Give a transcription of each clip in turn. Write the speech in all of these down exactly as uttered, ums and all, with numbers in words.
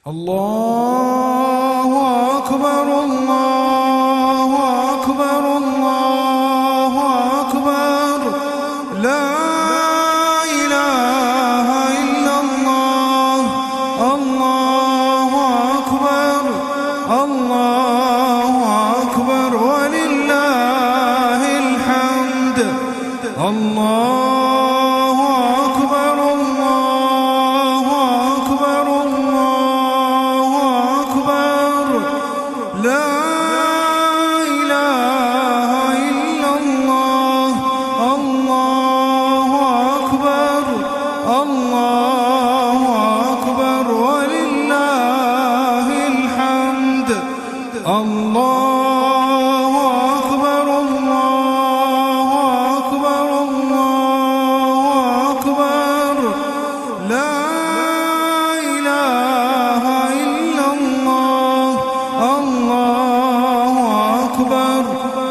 الله أكبر الله أكبر الله أكبر لا إله إلا الله الله أكبر الله أكبر ولله الحمد الله أكبر الله أكبر الله أكبر لا إله إلا الله الله أكبر الله أكبر ولله الحمد الله أكبر الله أكبر الله أكبر لا إله إلا الله الله أكبر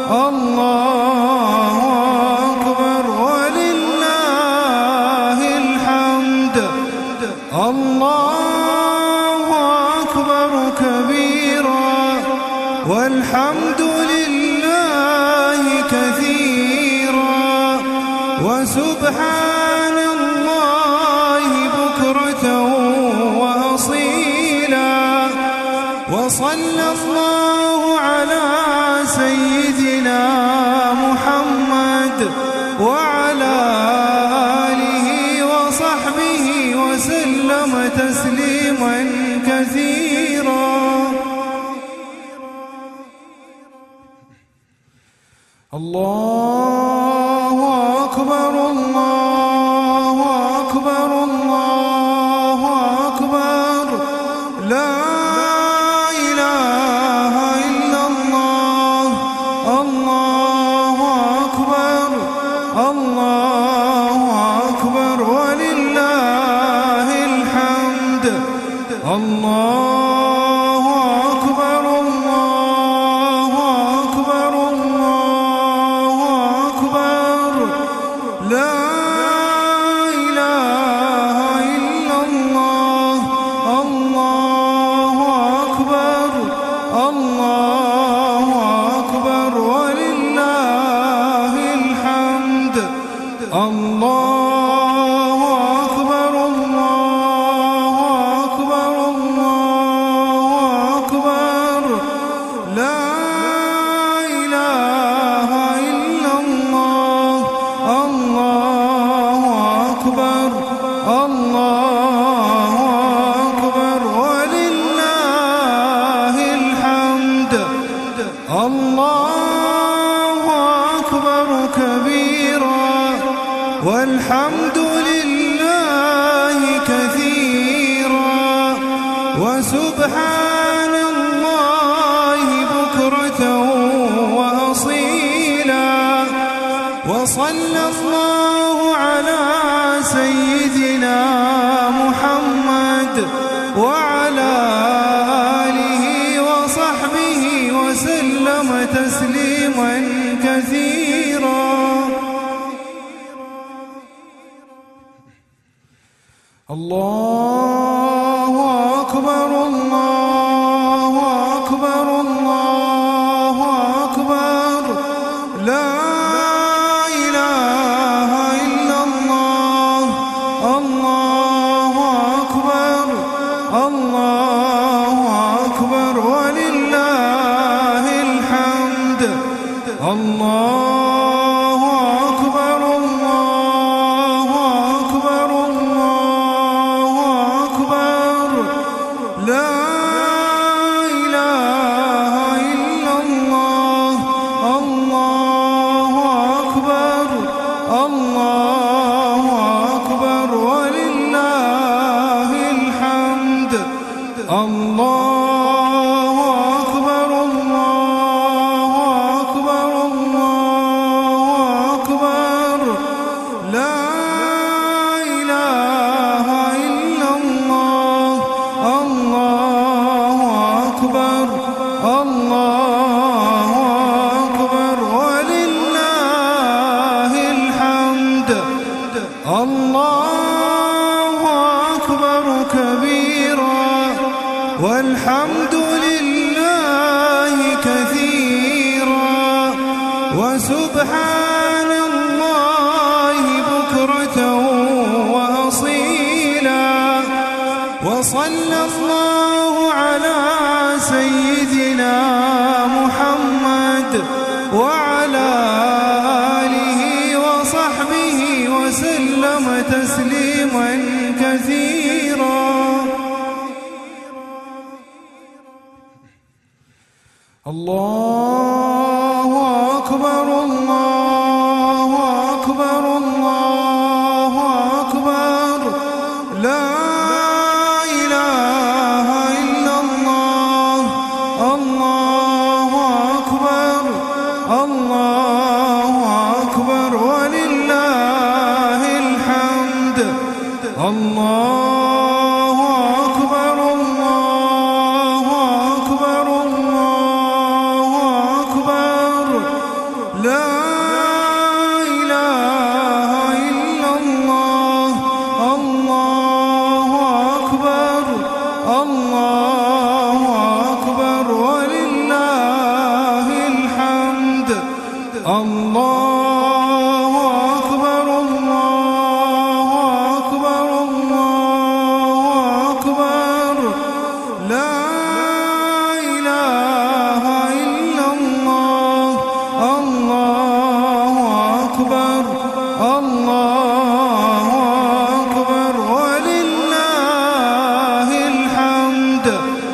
الله أكبر ولله الحمد الله أكبر كبيرا والحمد لله كثيرا وسبحان الله بكرة وأصيلا وصلى الله على سيدنا محمد وعلى آله وصحبه وسلم تسليما كثيرا الله أكبر الله أكبر الله أكبر لا إله إلا الله الله أكبر الله أكبر ولله الحمد الله أكبر الله أكبر الله أكبر لا إله إلا الله الله أكبر الله أكبر ولله الحمد الله أكبر الله أكبر الله أكبر لا إله إلا الله الله أكبر الله أكبر ولله الحمد الله أكبر كبيرا والحمد لله كثيرا وسبحان الله بكرة وأصيلا وصلى الله على سيدنا محمد وعلى آله وصحبه وسلم تسليما كثيرا الله أكبر الله أكبر الله أكبر لا إله إلا الله الله أكبر الله أكبر ولله الحمد الله أكبر الله أكبر الله أكبر لا إله إلا الله الله أكبر الله أكبر ولله الحمد الله أكبر الله أكبر الله أكبر لا إله إلا الله الله أكبر الله أكبر ولله الحمد الله أكبر كبيرا والحمد لله كثيرا وسبحان الله بكرة وأصيلا وصلى الله على سيدنا محمد وعلى آله وصحبه وسلم تسليما كثيرا. الله أكبر الله أكبر الله أكبر لا إله إلا الله. الله أكبر الله أكبر ولله الحمد. الله أكبر الله أكبر الله أكبر لا إله إلا الله. الله أكبر الله أكبر ولله الحمد. الله أكبر الله أكبر الله أكبر لا إله إلا الله. الله أكبر الله أكبر ولله الحمد.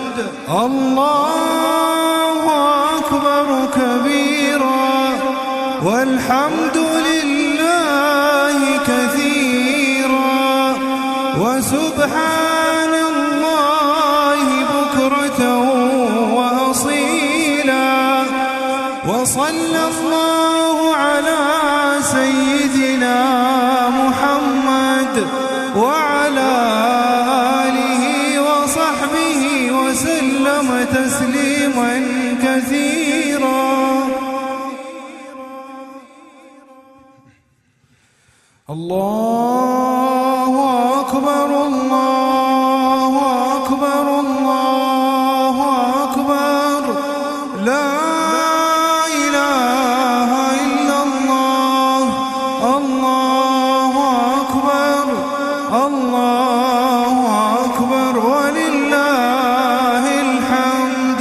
الله أكبر كبيرا والحمد لله كثيرا وسبحان الله بكرة وأصيلا وصلى الله على سيدنا محمد وعلى آله وصحبه وسلم تسليما كثيرا. الله أكبر الله أكبر الله أكبر لا إله إلا الله. الله أكبر الله أكبر ولله الحمد.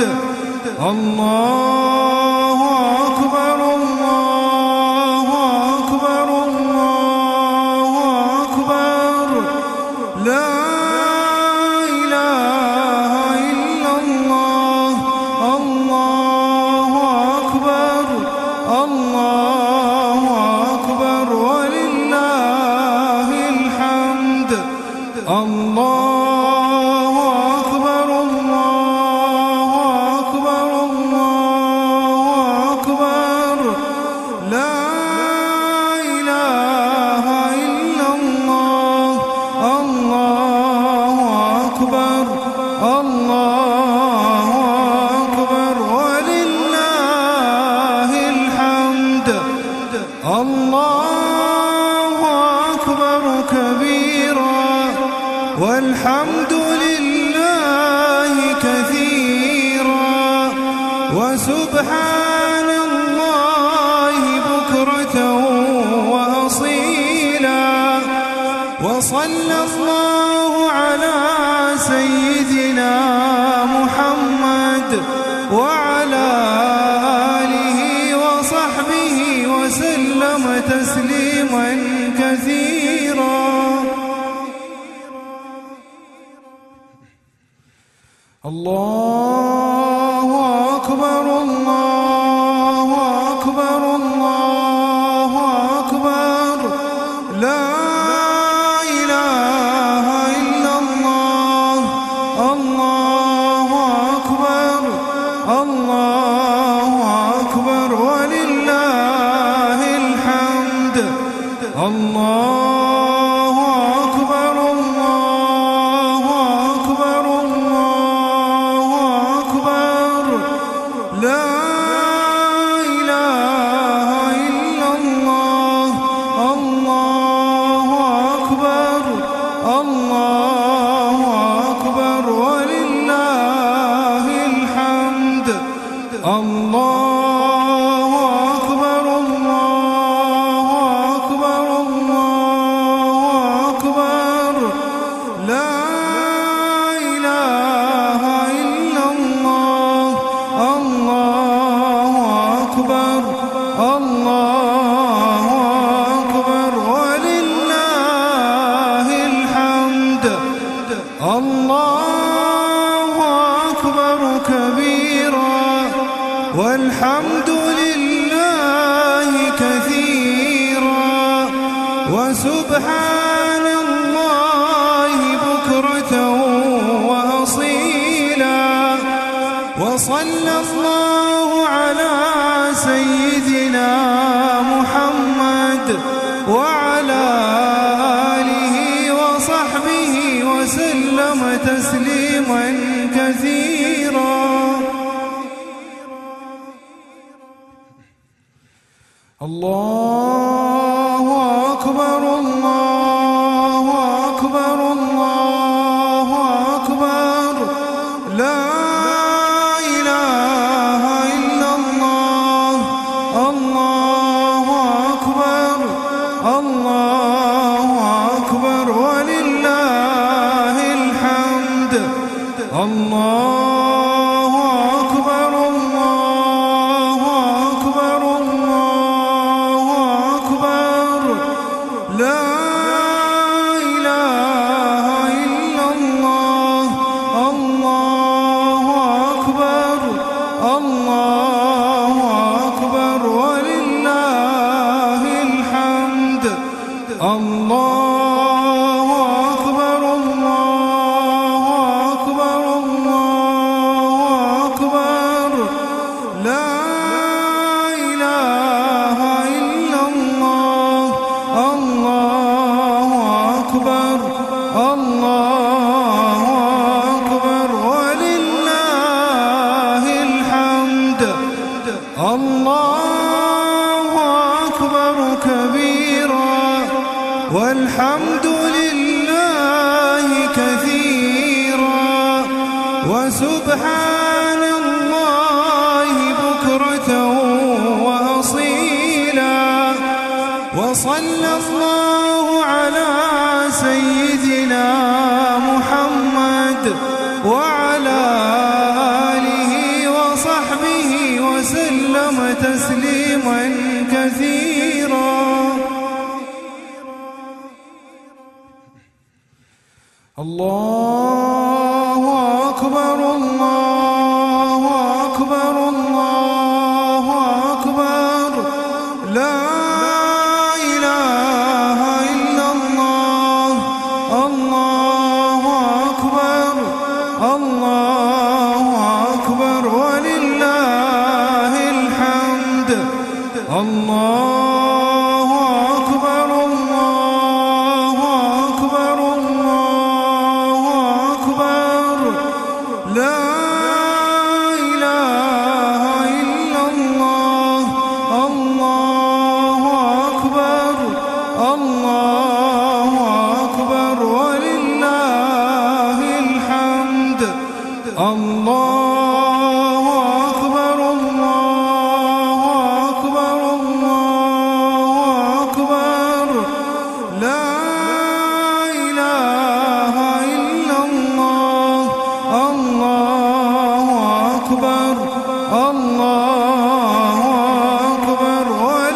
الله أكبر الله أكبر الله أكبر لا إله إلا الله. الله أكبر الله أكبر ولله الحمد. الله أكبر الله أكبر الله أكبر لا إله إلا الله. الله أكبر الله أكبر ولله الحمد. الله أكبر كبيرا والحمد لله كثيرا وسبحان الله بكرة وأصيلا وصلى الله على سيدنا محمد وعلى آله وصحبه وسلم تسليما كثيرا. الله أكبر الله أكبر الله أكبر لا إله إلا الله. الله أكبر الله أكبر ولله الحمد. الله أكبر الله أكبر الله الله أكبر كبيرا والحمد لله كثيرا وسبحان الله بكرة وأصيلا وصلى الله على سيدنا محمد وعلى آله وصحبه وسلم تسليما كثيرا. الله أكبر الله أكبر الله أكبر لا إله إلا الله. الله أكبر الله أكبر ولله الحمد. الله أكبر الله أكبر الله أكبر لا إله إلا الله. الله أكبر الله أكبر ولله الحمد. الله أكبر الله أكبر الله أكبر لا إله إلا الله. الله أكبر الله أكبر ولله الحمد. الله أكبر كبيرا والحمد لله كثيرا وسبحان الله بكرة وأصيلا وصلى الله على سيدنا محمد وعلى آله وصحبه وسلم تسليما كثيرا. الله أكبر الله أكبر الله أكبر لا إله إلا الله. الله أكبر الله أكبر ولله الحمد. الله أكبر الله أكبر الله أكبر لا إله إلا الله. الله أكبر الله أكبر ولله الحمد. الله أكبر الله أكبر الله أكبر لا إله إلا الله. الله أكبر الله أكبر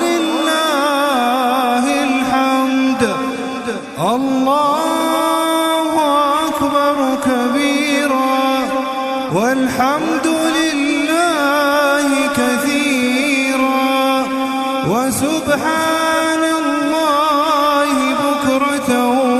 ولله الحمد. الله أكبر كبيرا والحمد لله كثيرا وسبحان الله بكرة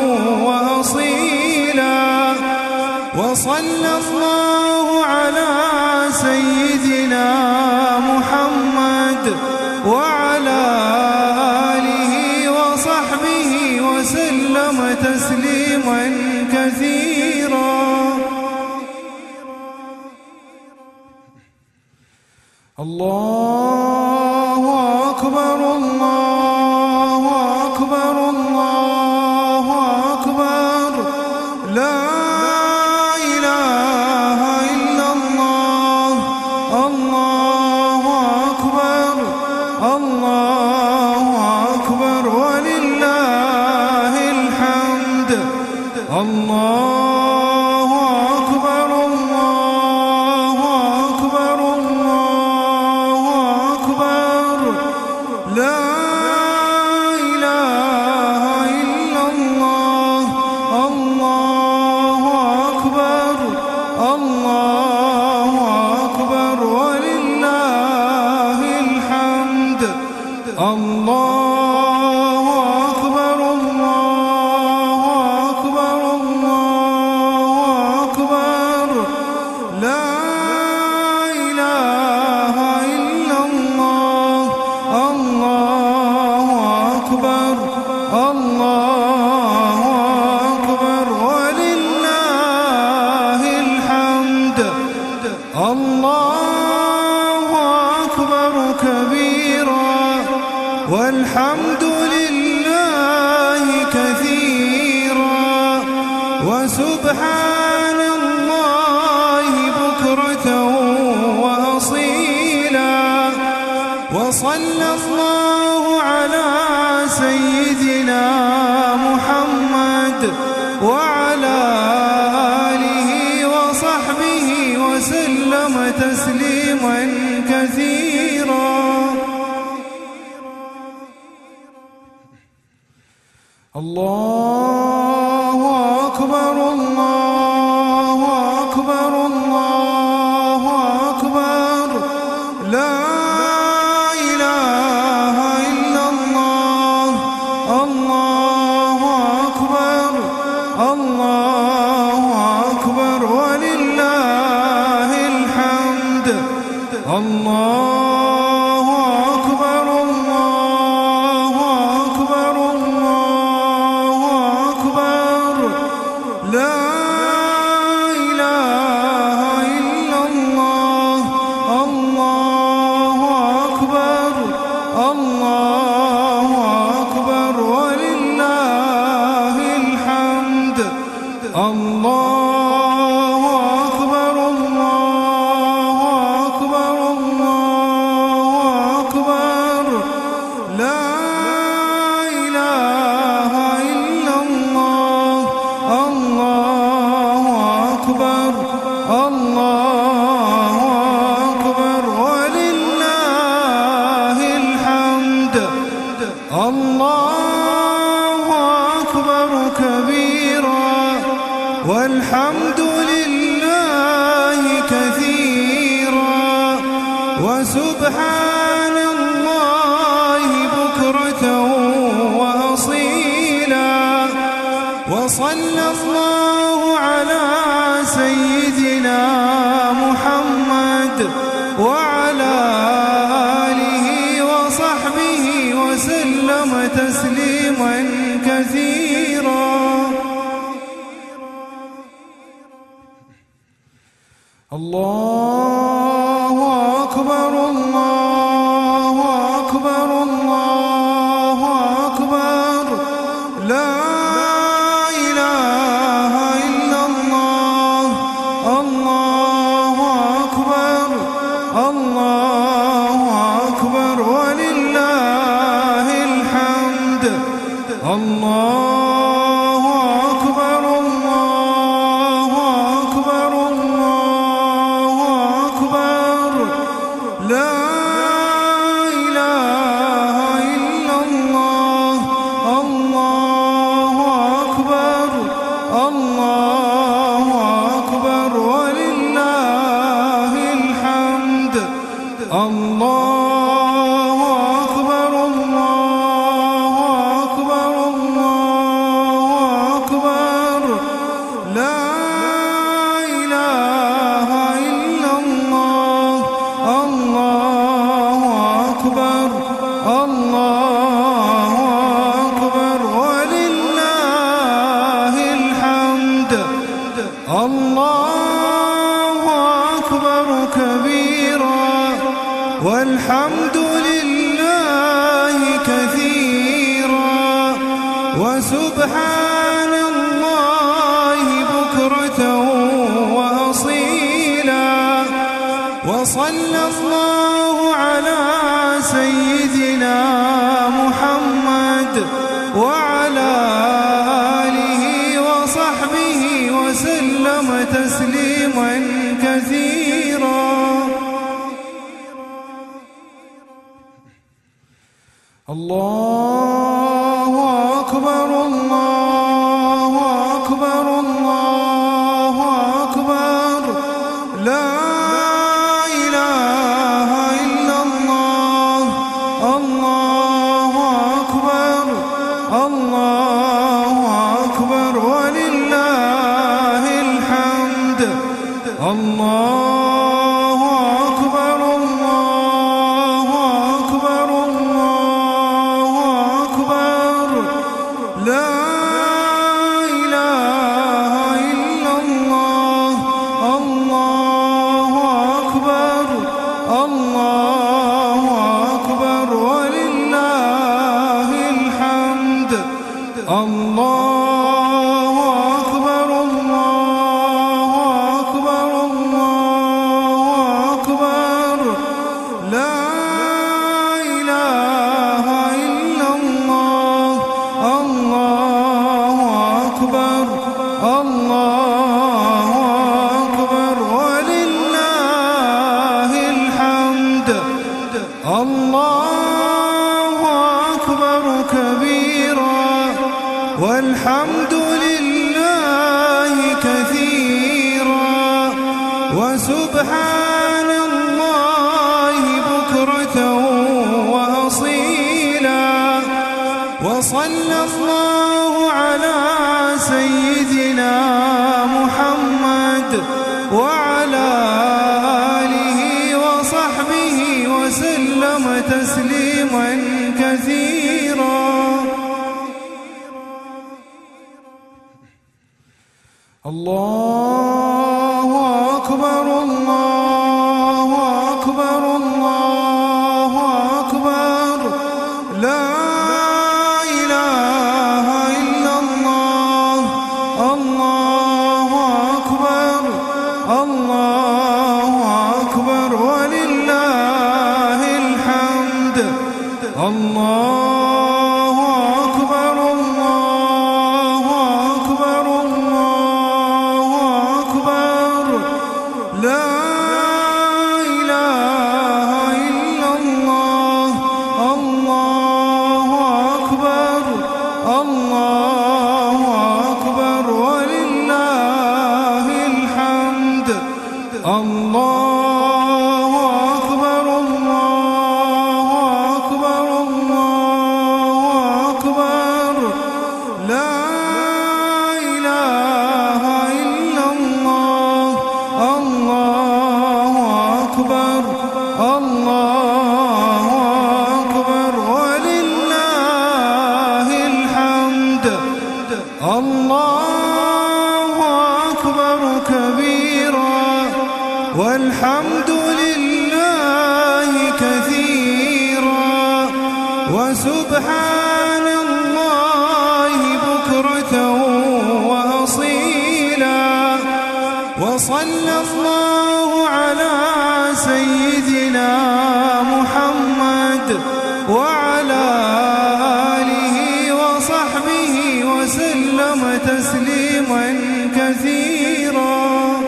وأصيلا وصلى الله على سيدنا محمد وعلى آله وصحبه وسلم تسليما كثيرا. الله أكبر الله أكبر الله أكبر لا إله إلا الله. الله أكبر الله أكبر ولله الحمد. الله أكبر الله أكبر الله والحمد لله كثيرا وسبحان الله بكرة وأصيلا. وصلى الله على سيدنا محمد وعلى آله وصحبه وسلم تسليما كثيرا. الله أكبر الله أكبر الله أكبر لا إله إلا الله. الله أكبر الله أكبر ولله الحمد. الله أكبر الله أكبر الله أكبر لا إله إلا الله. الله أكبر الله أكبر ولله الحمد. الله أكبر الله أكبر الله أكبر لا إله إلا الله. الله أكبر الله أكبر ولله الحمد. الله أكبر كبيرا والحمد لله كثيرا وسبحان الله بكرة وأصيلا. وصلى الله على سيدنا محمد وعلى آله وصحبه وسلم تسليما كثيرا. الله أكبر الله أكبر الله أكبر لا إله إلا الله. الله أكبر الله أكبر ولله الحمد. الله أكبر الله أكبر الله أكبر لا إله إلا الله. الله أكبر الله أكبر ولله الحمد. الله أكبر الله أكبر الله أكبر لا إله إلا الله. الله أكبر الله أكبر ولله الحمد. الله أكبر كبيرا والحمد لله كثيرا وسبحان الله بكرة وأصيلا. وصلى الله على سيدنا محمد وعلى آله وصحبه وسلم تسليما كثيرا. الله أكبر الله أكبر الله أكبر لا إله إلا الله. الله أكبر الله أكبر ولله الحمد. الله أكبر الله أكبر الله أكبر لا إله إلا الله. الله أكبر الله أكبر ولله وسبحان الله بكرة وأصيلا. وصلى الله على سيدنا محمد وعلى آله وصحبه وسلم تسليما كثيرا. الله أكبر الله أكبر الله أكبر لا إله إلا الله. الله أكبر الله أكبر ولله الحمد. الله أكبر الله أكبر الله أكبر لا إله إلا الله. الله أكبر الله أكبر ولله الحمد. الله أكبر الله أكبر الله أكبر لا إله إلا الله. الله أكبر الله أكبر ولله الحمد. الله أكبر كبيرا والحمد لله كثيرا وسبحان الله بكرة وأصيلا. وصلى الله على سيدنا محمد وعلى آله وصحبه وسلم تسليما كثيرا.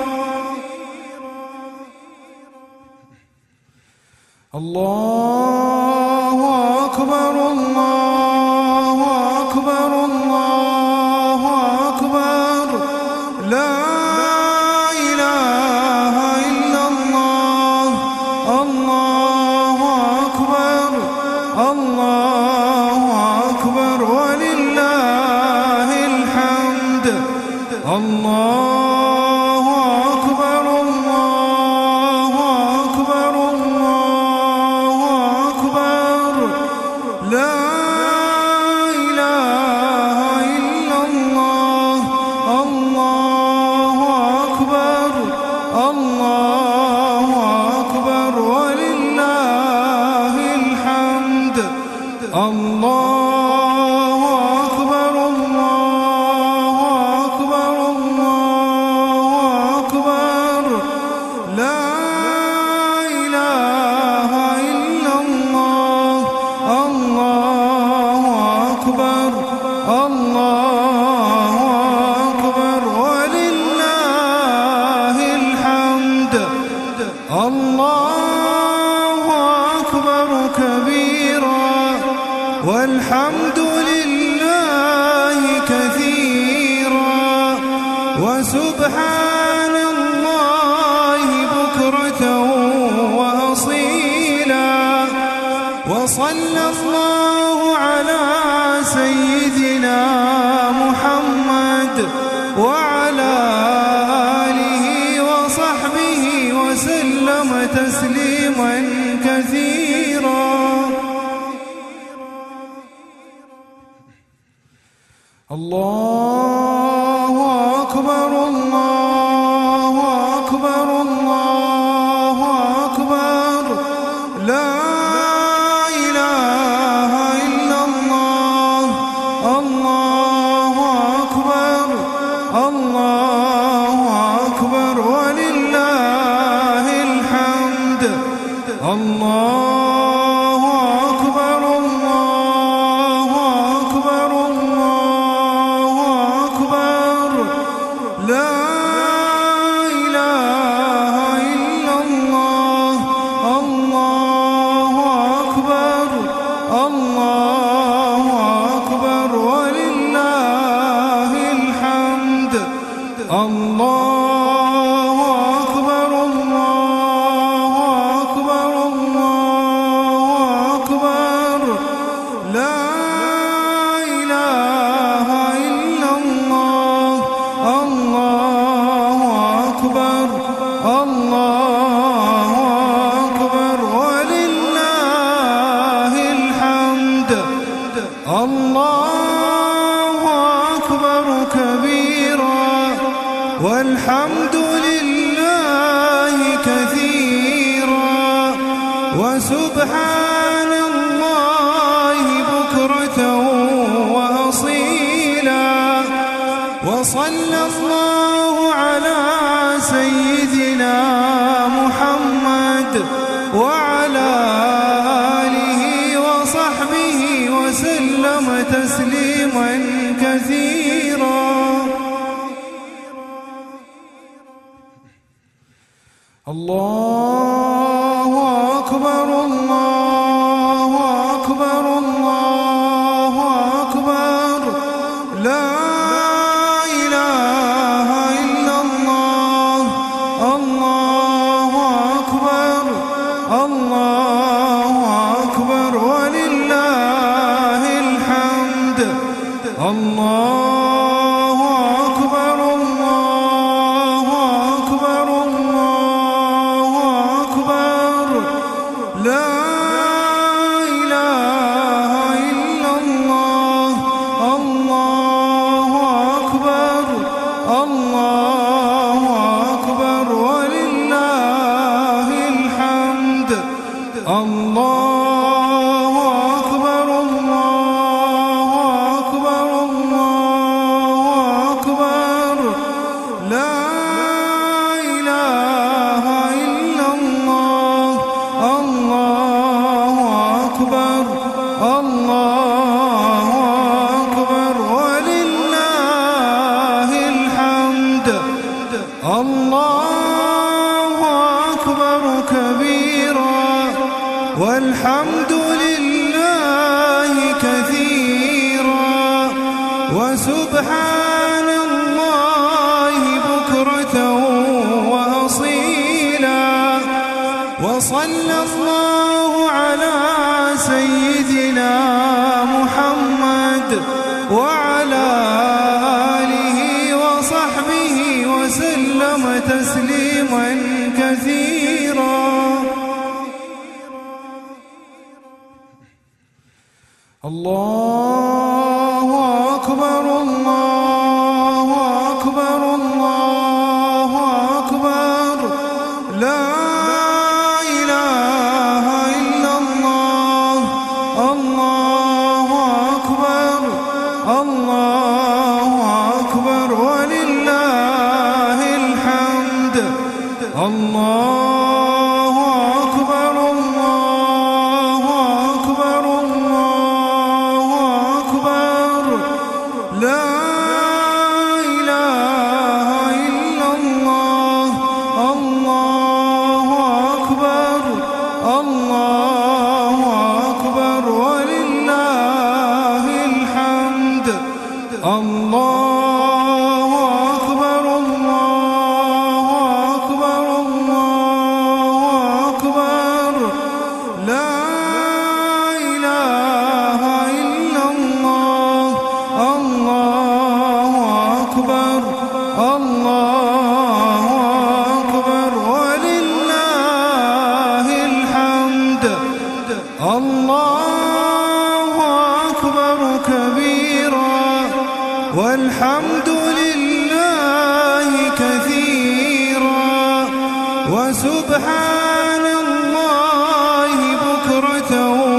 الله أكبر الله أكبر الله أكبر لا إله إلا الله. الله أكبر الله أكبر ولله الحمد. الله أكبر الله أكبر الله أكبر لا إله إلا الله. الله أكبر الله أكبر ولله الحمد. الله أكبر الله أكبر الله أكبر لا إله إلا الله. الله أكبر الله أكبر ولله الحمد. الله أكبر كبيرا والحمد لله كثيرا وسبحان الله بكرة وأصيلا. وصلى الله على سيدنا محمد وعلى آله وصحبه وسلم تسليما كثيرا. الله أكبر الله أكبر الله أكبر لا إله إلا الله. الله أكبر الله أكبر ولله الحمد. الله أكبر الله أكبر الله أكبر لا إله إلا الله. الله أكبر الله أكبر ولله الحمد. الله أكبر الله أكبر ولله الحمد. الله أكبر كبيرا والحمد لله كثيرا وسبحان الله بكرة وأصيلا. وصلى الله على سيدنا محمد وعلى آله وصحبه وسلم تسليما كثيرا. الله أكبر الله أكبر الله أكبر لا إله إلا الله. الله أكبر الله أكبر ولله الحمد. الله أكبر الله أكبر الله أكبر لا إله إلا الله. الله أكبر الله أكبر ولله الحمد. الله أكبر الله أكبر الله أكبر لا إله إلا الله. الله أكبر الله أكبر ولله الحمد. الله أكبر كبيرا والحمد لله كثيرا وسبحان الله بكرة وأصيلا. وصلى الله على سيدنا محمد وعلى آله وصحبه وسلم تسليما كثيرا. الله أكبر الله أكبر الله أكبر لا إله إلا الله. الله أكبر الله أكبر ولله الحمد. الله أكبر الله أكبر الله أكبر لا إله إلا الله. الله أكبر الله أكبر ولله الحمد. الله أكبر الله أكبر الله أكبر لا إله إلا الله. الله أكبر الله أكبر ولله الحمد. الله أكبر كبيرا والحمد لله كثيرا وسبحان الله بكرة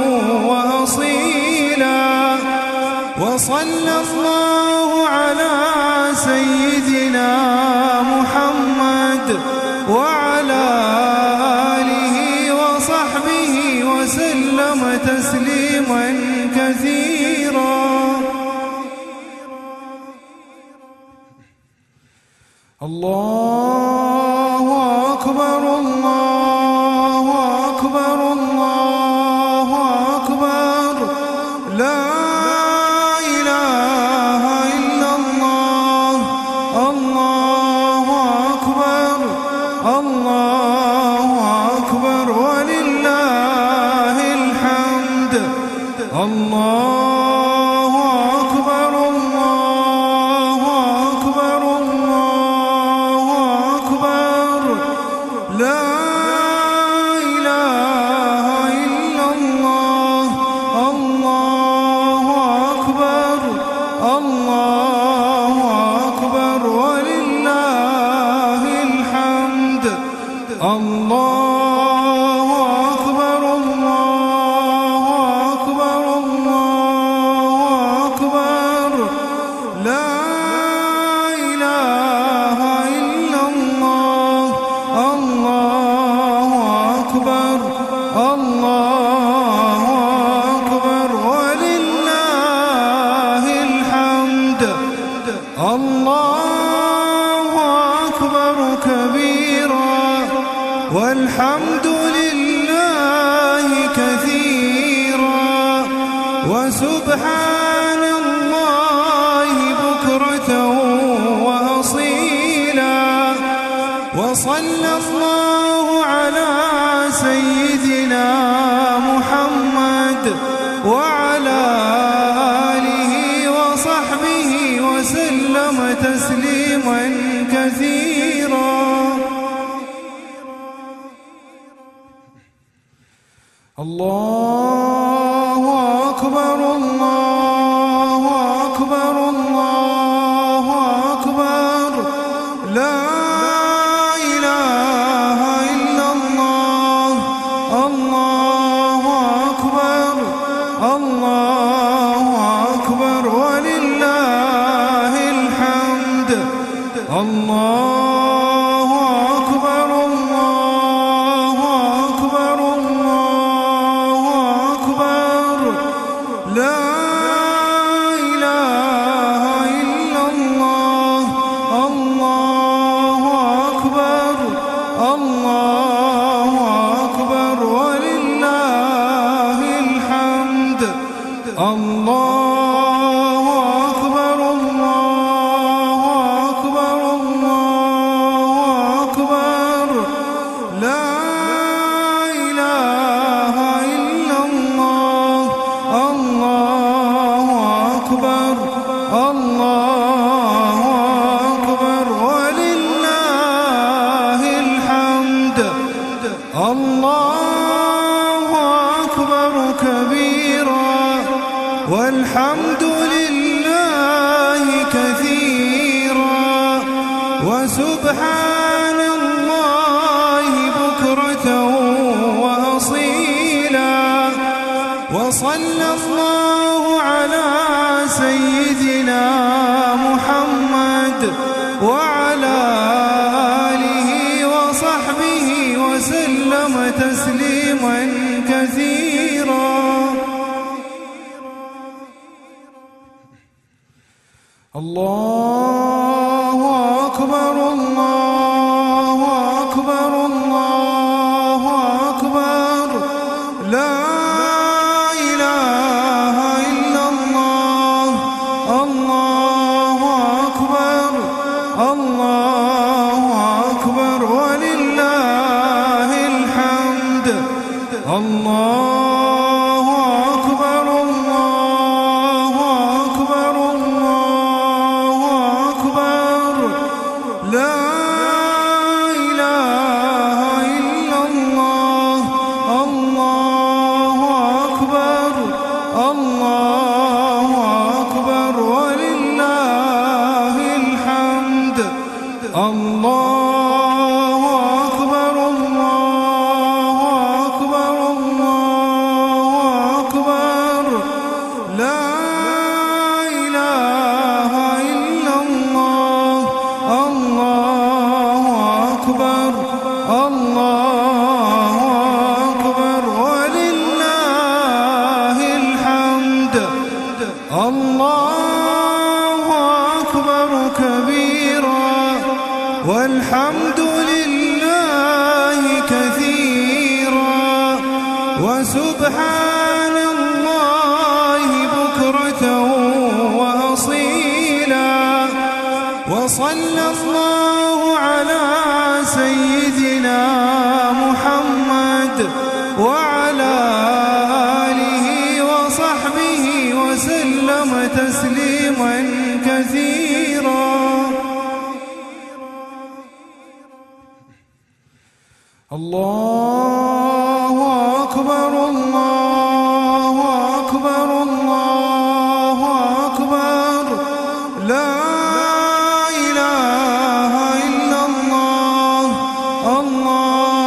وأصيلا. وصلى الله على سيدنا محمد وعلى آله وصحبه وسلم تسليما كثيرا. الله أكبر الله أكبر الله أكبر لا إله إلا الله. الله أكبر الله أكبر ولله الحمد. الله أكبر الله أكبر الله أكبر الله أكبر الله أكبر الله أكبر لا إله إلا الله الله أكبر الله أكبر ولله الحمد الله أكبر كبيرا والحمد لله كثيرا وسبحان الله بكرة وأصيلا وصلى الله على سيدنا محمد وعلى آله وصحبه وسلم تسليما كثيرا الله أكبر الله أكبر الله أكبر لا إله إلا الله الله أكبر الله أكبر ولله الحمد الله أكبر الله أكبر الله أكبر لا إله إلا الله الله أكبر الله أكبر ولله الحمد الله أكبر الله أكبر الله أكبر لا إله إلا الله الله أكبر الله أكبر ولله الحمد الله أكبر كبيرا والحمد لله كثيرا وسبحان الله بكرة وأصيلا وصلى الله على سيدنا محمد وعلى آله وصحبه وسلم تسليما كثيرا الله أكبر الله أكبر الله أكبر لا إله إلا الله الله أكبر الله أكبر ولله الحمد الله أكبر الله أكبر الله أكبر لا إله إلا الله الله أكبر الله أكبر ولله الحمد الله أكبر الله أكبر الله أكبر لا إله إلا الله الله أكبر الله أكبر ولله الحمد الله أكبر كبيرا والحمد لله كثيرا وسبحان الله بكرة وأصيلا وصلى الله على سيدنا محمد وعلى آله وصحبه وسلم تسليما كثيرا الله أكبر الله أكبر الله أكبر لا إله إلا الله الله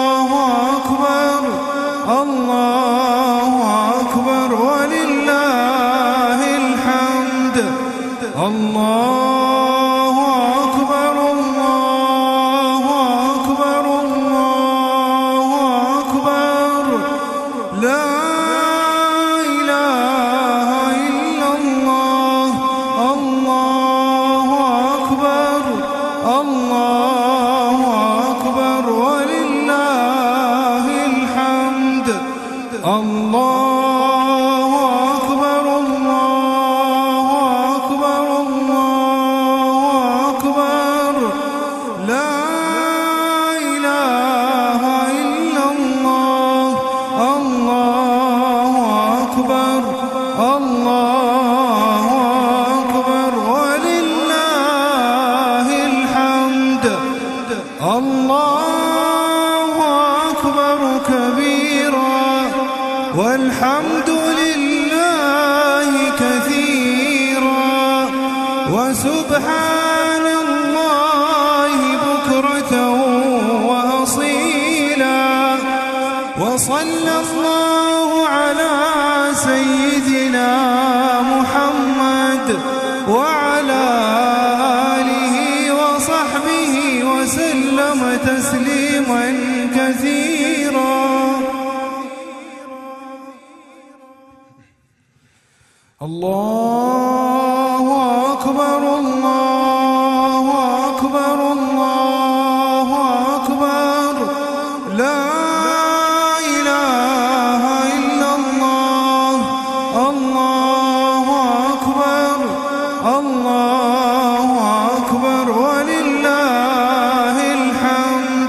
الله أكبر الله أكبر الله أكبر لا إله إلا الله الله أكبر الله أكبر ولله الحمد الله أكبر كبيرا والحمد لله كثيرا وسبحان الله بكرة وأصيلا وصلى الله على سيدنا محمد وعلى آله وصحبه وسلم تسليما كثيرا الله أكبر الله أكبر الله أكبر لا إله إلا الله الله أكبر الله أكبر ولله الحمد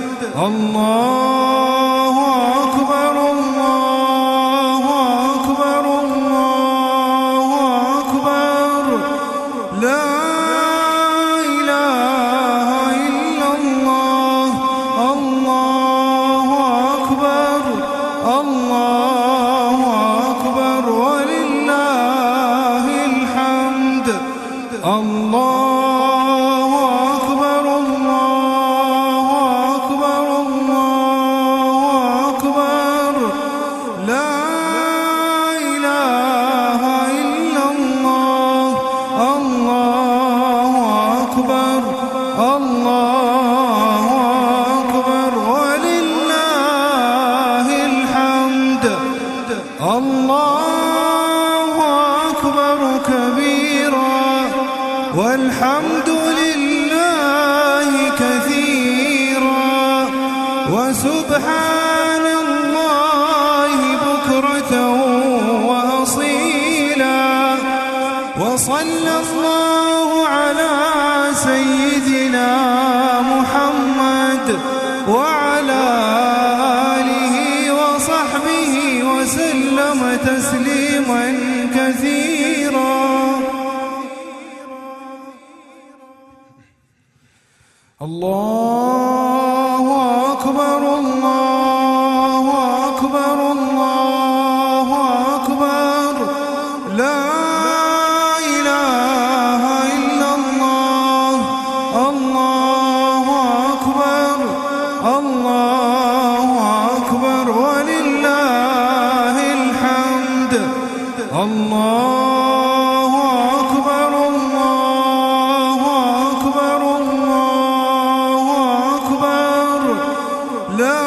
الله أكبر الله أكبر الله أكبر لا إله إلا الله الله أكبر الله أكبر ولله الحمد الله أكبر الله أكبر الله أكبر لا إله إلا الله الله أكبر الله أكبر ولله الحمد الله أكبر كبيرا والحمد لله كثيرا وسبحان الله بكرة وأصيلا وصلى الله على سيدنا محمد وعلى آله وصحبه وسلم تسليما كثيرا الله أكبر الله أكبر الله أكبر لا إله إلا الله الله أكبر الله أكبر ولله الحمد الله أكبر الله أكبر الله أكبر لا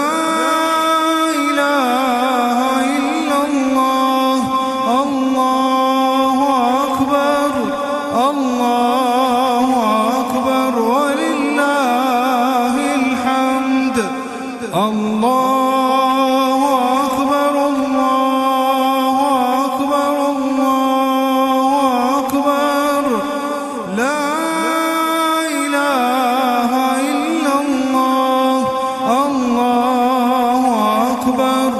إله إلا الله الله أكبر الله أكبر ولله الحمد الله أكبر الله أكبر الله أكبر لا إله إلا الله الله أكبر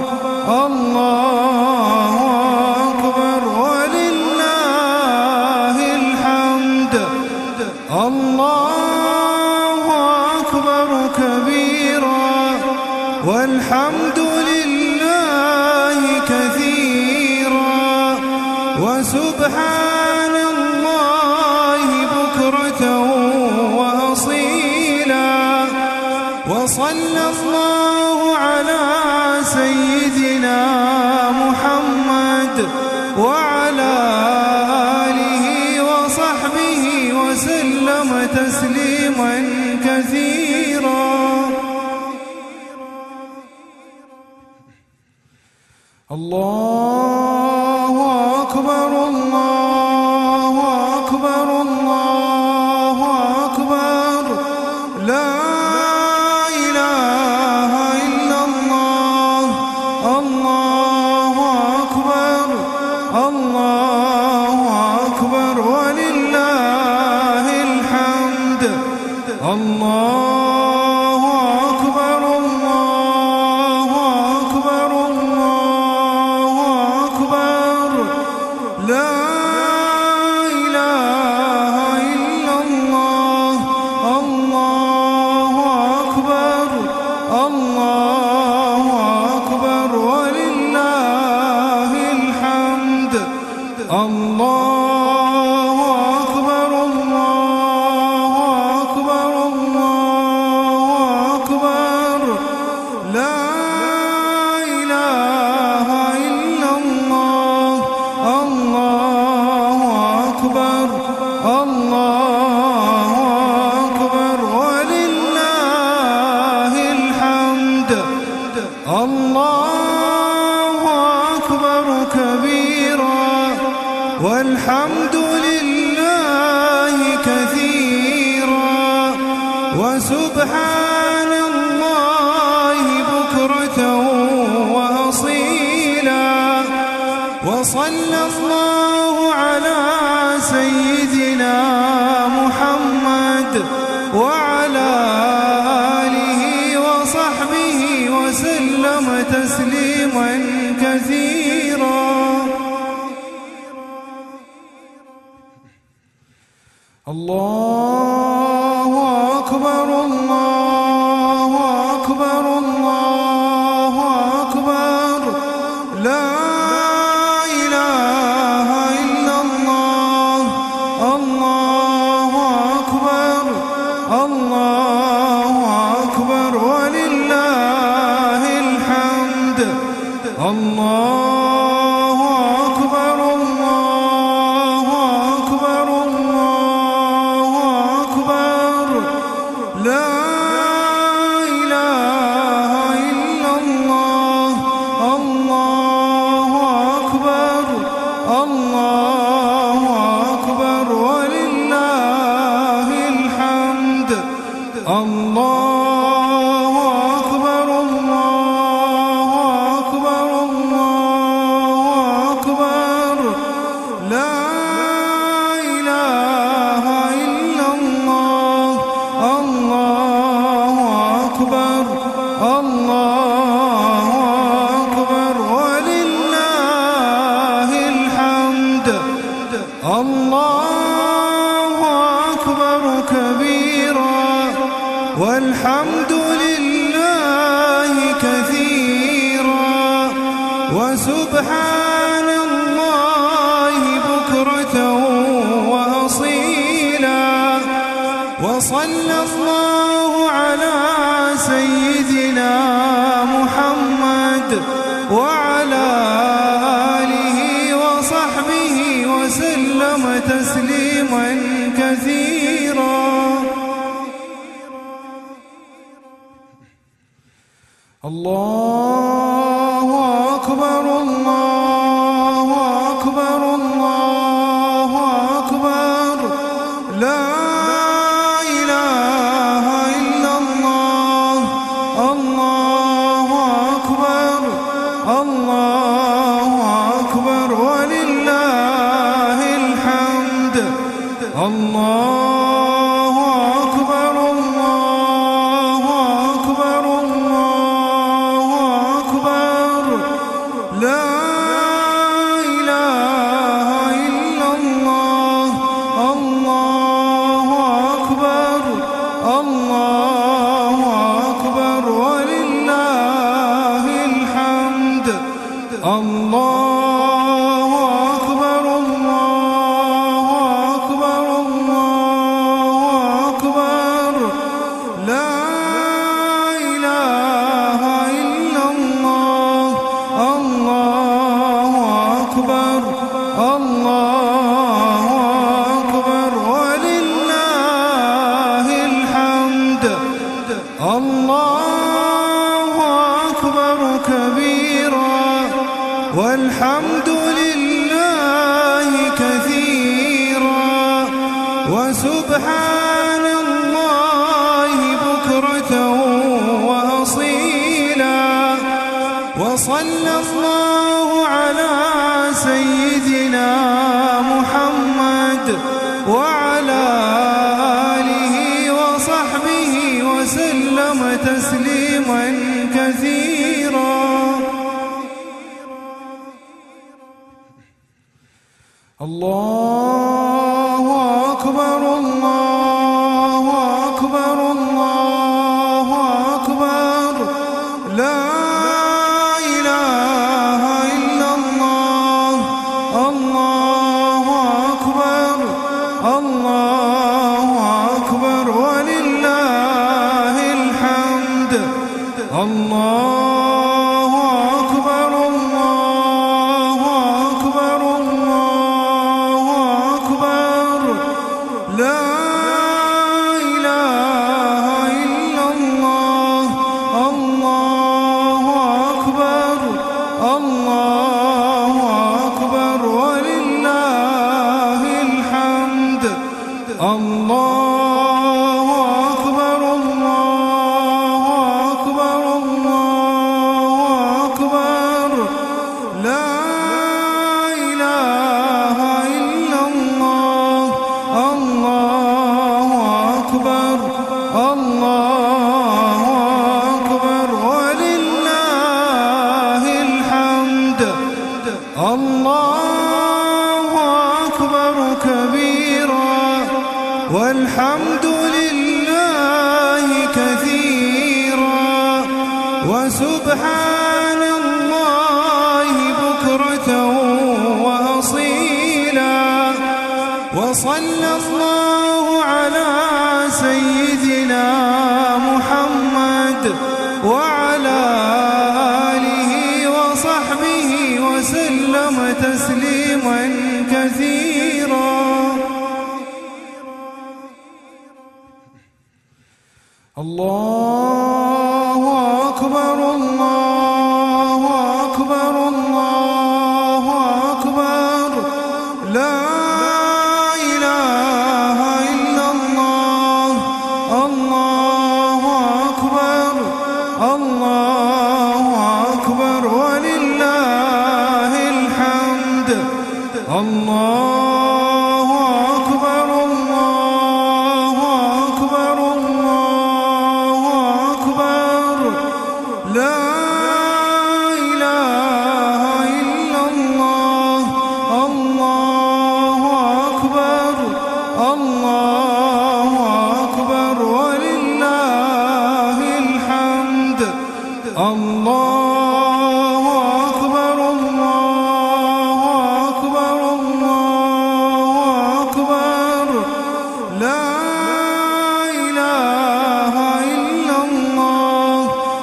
الله أكبر ولله الحمد الله أكبر كبيرا والحمد لله كثيرا وسبحان الله بكرة وأصيلا وصلى الله على سيدنا محمد وعلى آله وصحبه وسلم تسليما كثيرا الله أكبر الله أكبر الله أكبر لا إله إلا الله الله الله أكبر كبيرا والحمد لله كثيرا وسبحان الله بكرة وأصيلا وصلى الله على سيدنا محمد وعلى آله وصحبه وسلم تسليما كثيرا. الله أكبر الله أكبر الله أكبر لا إله إلا الله. الله أكبر الله أكبر ولله الحمد. الله أكبر الله أكبر الله أكبر لا إله إلا الله. الله أكبر الله أكبر ولله الحمد. الله أكبر الله أكبر الله أكبر لا إله إلا الله. الله أكبر الله أكبر ولله الحمد. الله أكبر كبيرا والحمد لله كثيرا وسبحان الله بكرة وأصيلا وصلى الله على سيدنا محمد وعلى آله وصحبه وسلم تسليما كثيرا. الله أكبر الله أكبر الله أكبر لا إله إلا الله. الله أكبر الله أكبر ولله الحمد. الله أكبر الله أكبر الله أكبر لا إله إلا الله. الله أكبر الله أكبر ولله الحمد. الله أكبر الله أكبر الله أكبر لا إله إلا الله. الله أكبر الله أكبر ولله الحمد. الله أكبر كبيرا والحمد لله كثيرا وسبحان الله بكرة وأصيلا وصلى الله على سيدنا محمد وعلى آله وصحبه وسلم تسليما كثيرا. الله أكبر الله أكبر الله أكبر لا إله إلا الله. الله أكبر الله أكبر ولله الحمد. الله أكبر الله أكبر الله أكبر لا إله إلا الله. الله والحمد لله كثيرا وسبحان الله بكرة وأصيلا وصلى الله على سيدنا محمد وعلى آله وصحبه وسلم تسليما كثيرا. الله أكبر الله أكبر الله أكبر لا إله إلا الله. الله أكبر الله أكبر ولله الحمد. الله أكبر الله أكبر الله أكبر لا إله إلا الله. الله أكبر الله أكبر ولله الحمد. الله أكبر الله أكبر الله أكبر لا إله إلا الله.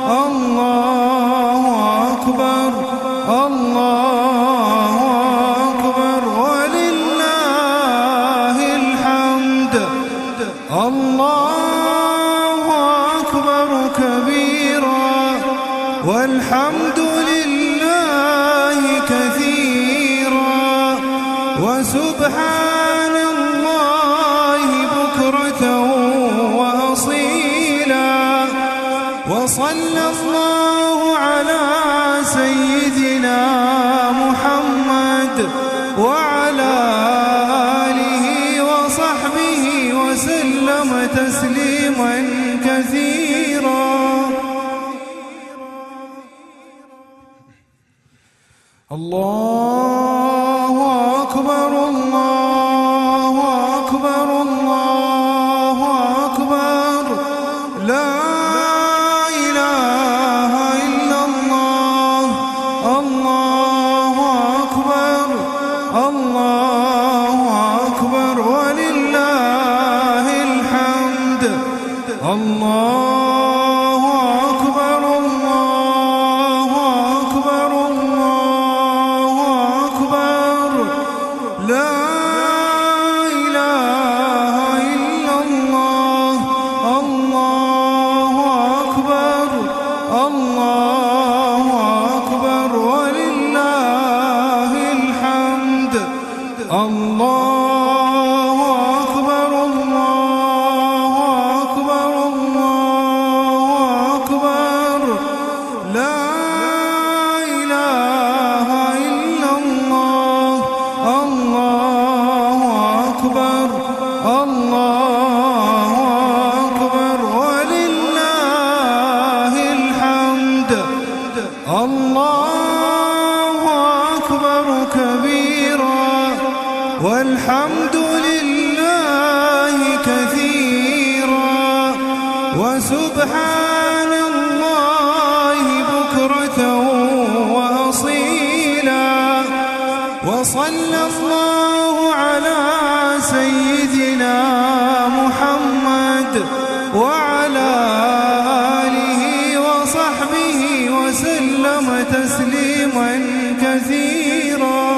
الله أكبر الله أكبر ولله الحمد. الله أكبر كبيرا والحمد لله كثيرا وسبحان الله بكرة وأصيلا وصلى الله على سيدنا محمد وعلى آله وصحبه وسلم تسليما كثيرا. الله أكبر الله أكبر الله أكبر لا إله إلا الله. الله أكبر الله أكبر ولله الحمد. الله أكبر الله أكبر الله أكبر لا إله إلا الله. الله أكبر الله أكبر ولله الحمد. الله أكبر الله أكبر الله أكبر لا إله إلا الله. الله أكبر الله أكبر ولله الحمد. الله أكبر كبيرا والحمد لله كثيرا وسبحان الله بكرة وأصيلا وصلى الله على سيدنا محمد وعلى آله وصحبه وسلم تسليما كثيرا.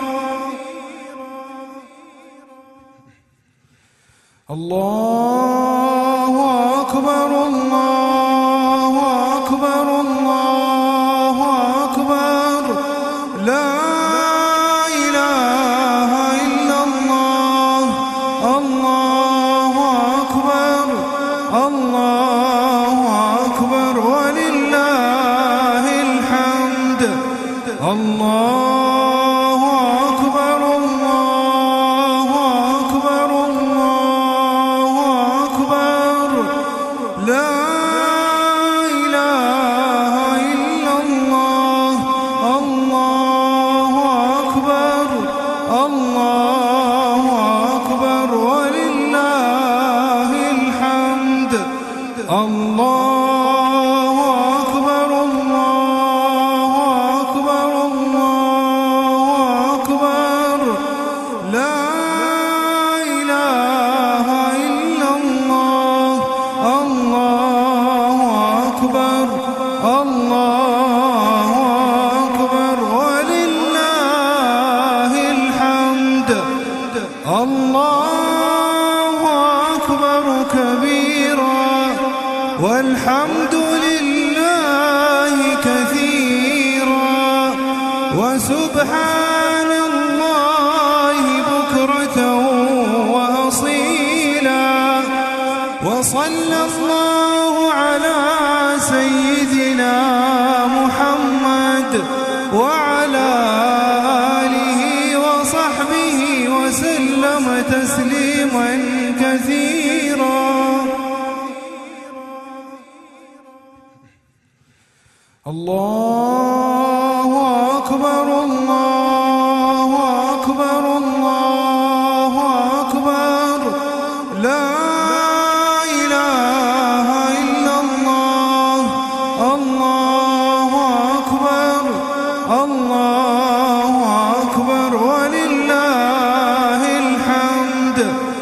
الله أكبر الله أكبر الله أكبر لا إله إلا الله. الله أكبر الله أكبر ولله الحمد. الله أكبر الله أكبر الله أكبر لا إله إلا الله. الله أكبر الله أكبر ولله أكبر الله أكبر ولله الحمد. الله أكبر كبيرا والحمد لله كثيرا وسبحان الله بكرة وأصيلا. وصلى الله على سيدنا محمد وعلى آله وصحبه وسلم تسليما كثيرا. الله أكبر الله أكبر الله أكبر لا إله إلا الله. الله أكبر الله أكبر ولله الحمد.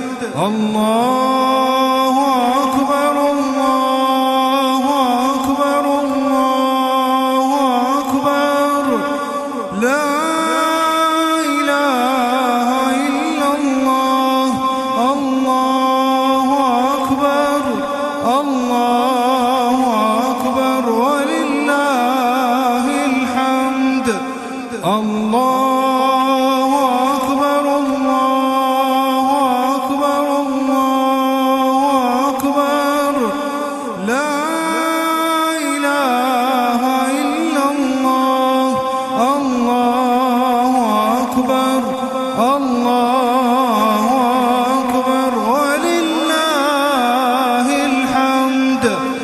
الله أكبر الله أكبر الله أكبر لا إله إلا الله. الله أكبر الله أكبر ولله الحمد. الله أكبر الله أكبر الله أكبر لا إله إلا الله. الله أكبر الله أكبر ولله الحمد.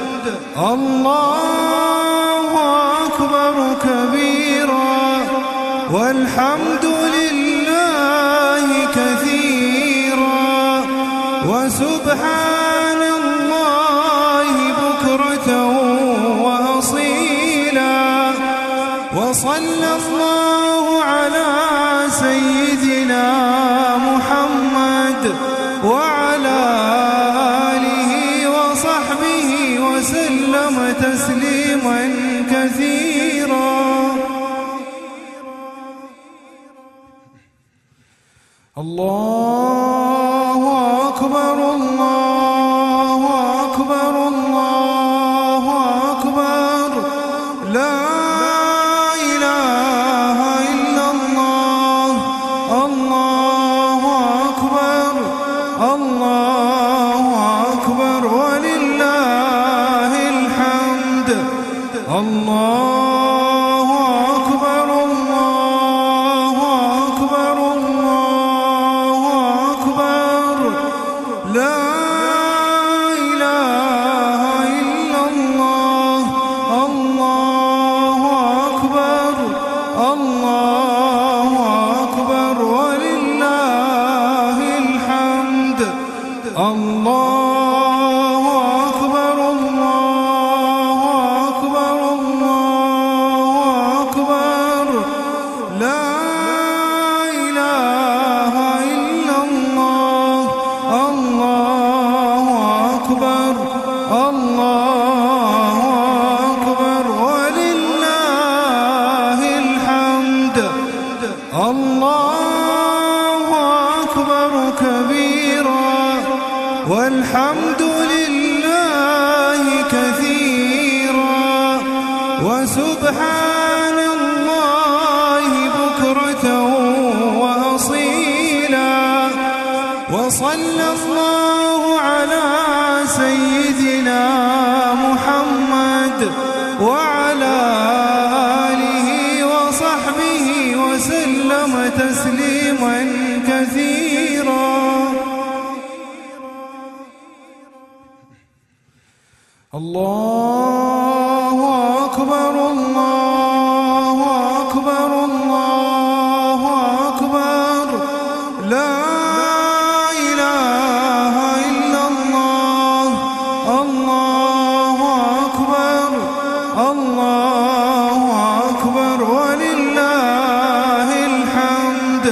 الله أكبر كبيرا والحمد لله كثيرا وسبحان الله بكرة وأصيلا. وصلى الله على سيدنا محمد وعلى آله وصحبه وسلم تسليما كثيرا. الله أكبر الله أكبر الله أكبر لا إله إلا الله. الله أكبر الله أكبر ولله الحمد. الله أكبر الله أكبر الله أكبر لا إله إلا الله. الله أكبر الله أكبر ولله الحمد. الله أكبر الله أكبر الله أكبر لا إله إلا الله. الله أكبر الله أكبر ولله الحمد. الله أكبر كبيرا والحمد لله كثيرا وسبحان الله بكرة وأصيلا. وصلى الله على سيدنا محمد وعلى آله وصحبه وسلم تسليما كثيرا. الله أكبر الله أكبر الله أكبر لا إله إلا الله. الله أكبر الله أكبر ولله الحمد.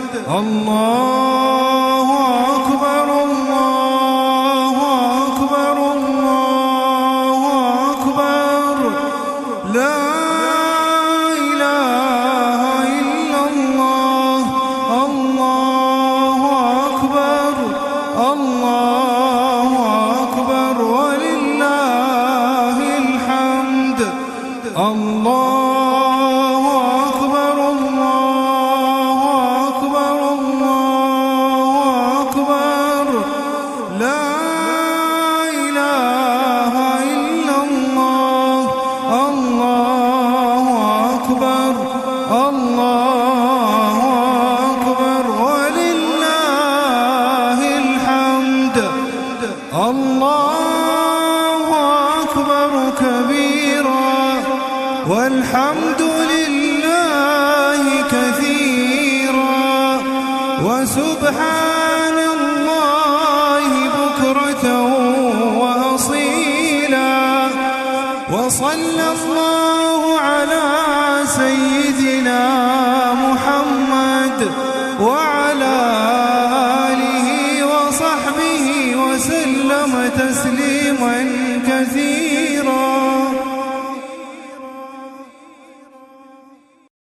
الله أكبر الله أكبر الله أكبر لا إله إلا الله. الله أكبر الله أكبر ولله الحمد. الله أكبر الله أكبر الله أكبر لا إله إلا الله. الله أكبر الله أكبر ولله الحمد. الله أكبر كبيرا والحمد لله كثيرا وسبحان الله بكرة وأصيلا. وصلى الله على سيدنا محمد وعلى آله وصحبه وسلم تسليما